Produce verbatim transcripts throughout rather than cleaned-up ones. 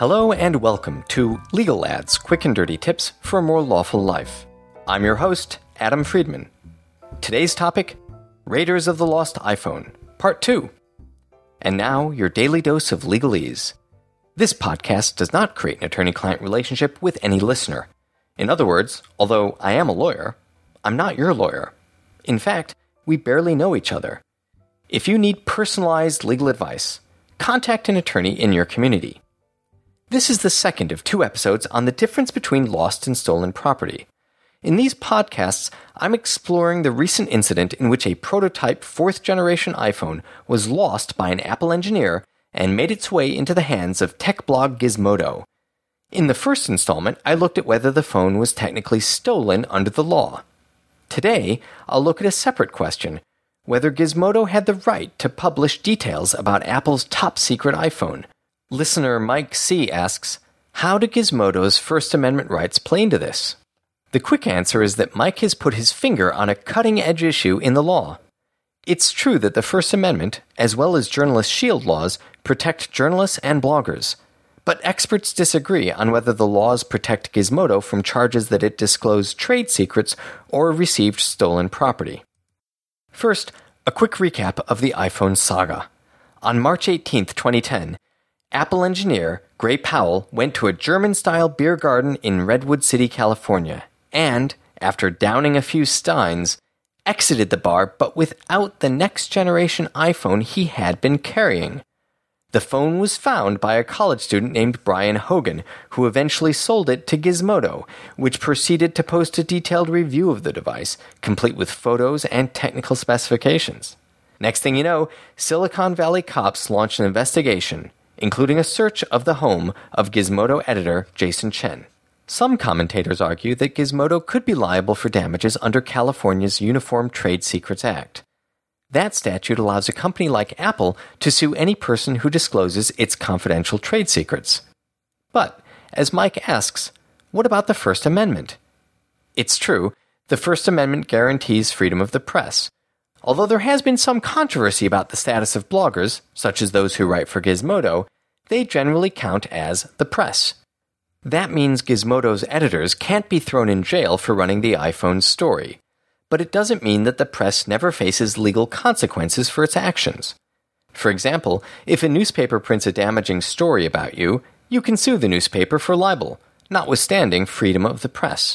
Hello and welcome to Legal Lads, quick and dirty tips for a more lawful life. I'm your host, Adam Friedman. Today's topic, Raiders of the Lost iPhone, Part two. And now, your daily dose of legalese. This podcast does not create an attorney-client relationship with any listener. In other words, although I am a lawyer, I'm not your lawyer. In fact, we barely know each other. If you need personalized legal advice, contact an attorney in your community. This is the second of two episodes on the difference between lost and stolen property. In these podcasts, I'm exploring the recent incident in which a prototype fourth-generation iPhone was lost by an Apple engineer and made its way into the hands of tech blog Gizmodo. In the first installment, I looked at whether the phone was technically stolen under the law. Today, I'll look at a separate question, whether Gizmodo had the right to publish details about Apple's top-secret iPhone. Listener Mike C. asks, how do Gizmodo's First Amendment rights play into this? The quick answer is that Mike has put his finger on a cutting-edge issue in the law. It's true that the First Amendment, as well as journalist shield laws, protect journalists and bloggers. But experts disagree on whether the laws protect Gizmodo from charges that it disclosed trade secrets or received stolen property. First, a quick recap of the iPhone saga. On March eighteenth, twenty ten, Apple engineer Gray Powell went to a German-style beer garden in Redwood City, California, and, after downing a few steins, exited the bar but without the next-generation iPhone he had been carrying. The phone was found by a college student named Brian Hogan, who eventually sold it to Gizmodo, which proceeded to post a detailed review of the device, complete with photos and technical specifications. Next thing you know, Silicon Valley cops launched an investigation, including a search of the home of Gizmodo editor Jason Chen. Some commentators argue that Gizmodo could be liable for damages under California's Uniform Trade Secrets Act. That statute allows a company like Apple to sue any person who discloses its confidential trade secrets. But, as Mike asks, what about the First Amendment? It's true, the First Amendment guarantees freedom of the press. Although there has been some controversy about the status of bloggers, such as those who write for Gizmodo, they generally count as the press. That means Gizmodo's editors can't be thrown in jail for running the iPhone story. But it doesn't mean that the press never faces legal consequences for its actions. For example, if a newspaper prints a damaging story about you, you can sue the newspaper for libel, notwithstanding freedom of the press.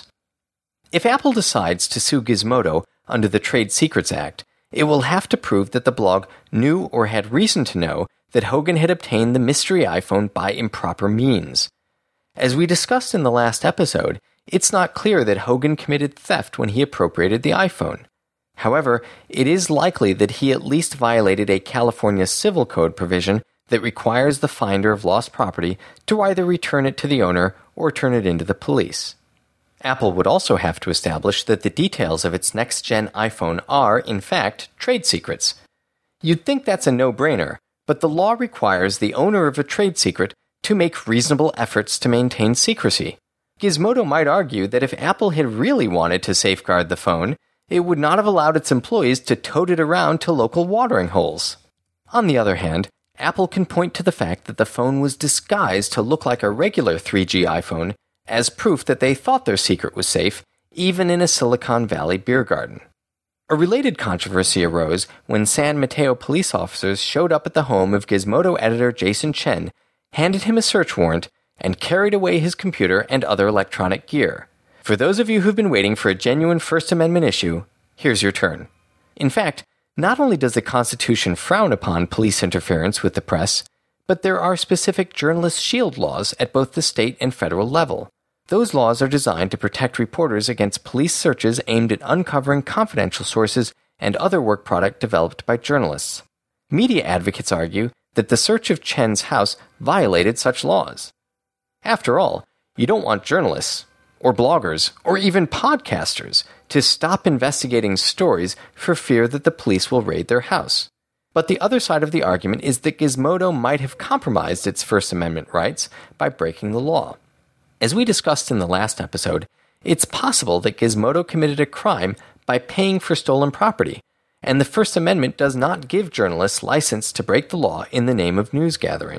If Apple decides to sue Gizmodo under the Trade Secrets Act, it will have to prove that the blog knew or had reason to know that Hogan had obtained the mystery iPhone by improper means. As we discussed in the last episode, it's not clear that Hogan committed theft when he appropriated the iPhone. However, it is likely that he at least violated a California Civil Code provision that requires the finder of lost property to either return it to the owner or turn it into the police. Apple would also have to establish that the details of its next-gen iPhone are, in fact, trade secrets. You'd think that's a no-brainer, but the law requires the owner of a trade secret to make reasonable efforts to maintain secrecy. Gizmodo might argue that if Apple had really wanted to safeguard the phone, it would not have allowed its employees to tote it around to local watering holes. On the other hand, Apple can point to the fact that the phone was disguised to look like a regular three G iPhone as proof that they thought their secret was safe, even in a Silicon Valley beer garden. A related controversy arose when San Mateo police officers showed up at the home of Gizmodo editor Jason Chen, handed him a search warrant, and carried away his computer and other electronic gear. For those of you who've been waiting for a genuine First Amendment issue, here's your turn. In fact, not only does the Constitution frown upon police interference with the press, but there are specific journalist shield laws at both the state and federal level. Those laws are designed to protect reporters against police searches aimed at uncovering confidential sources and other work product developed by journalists. Media advocates argue that the search of Chen's house violated such laws. After all, you don't want journalists, or bloggers, or even podcasters to stop investigating stories for fear that the police will raid their house. But the other side of the argument is that Gizmodo might have compromised its First Amendment rights by breaking the law. As we discussed in the last episode, it's possible that Gizmodo committed a crime by paying for stolen property, and the First Amendment does not give journalists license to break the law in the name of news gathering.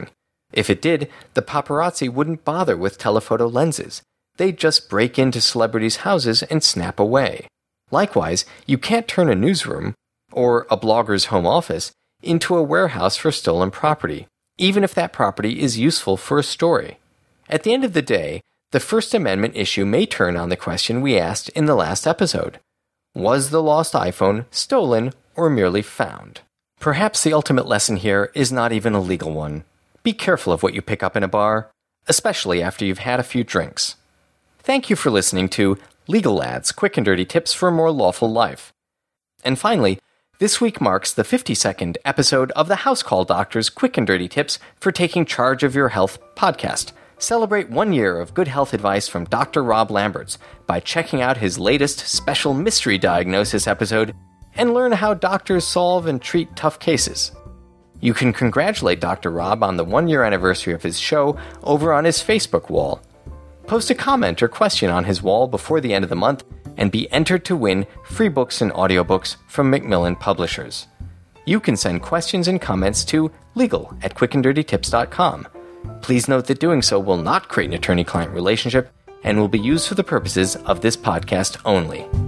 If it did, the paparazzi wouldn't bother with telephoto lenses. They'd just break into celebrities' houses and snap away. Likewise, you can't turn a newsroom, or a blogger's home office, into a warehouse for stolen property, even if that property is useful for a story. At the end of the day, the First Amendment issue may turn on the question we asked in the last episode. Was the lost iPhone stolen or merely found? Perhaps the ultimate lesson here is not even a legal one. Be careful of what you pick up in a bar, especially after you've had a few drinks. Thank you for listening to Legal Lads, Quick and Dirty Tips for a More Lawful Life. And finally, this week marks the fifty-second episode of the House Call Doctor's Quick and Dirty Tips for Taking Charge of Your Health podcast. Celebrate one year of good health advice from Doctor Rob Lamberts by checking out his latest special mystery diagnosis episode and learn how doctors solve and treat tough cases. You can congratulate Doctor Rob on the one-year anniversary of his show over on his Facebook wall. Post a comment or question on his wall before the end of the month and be entered to win free books and audiobooks from Macmillan Publishers. You can send questions and comments to legal at quick and dirty tips dot com. Please note that doing so will not create an attorney-client relationship and will be used for the purposes of this podcast only.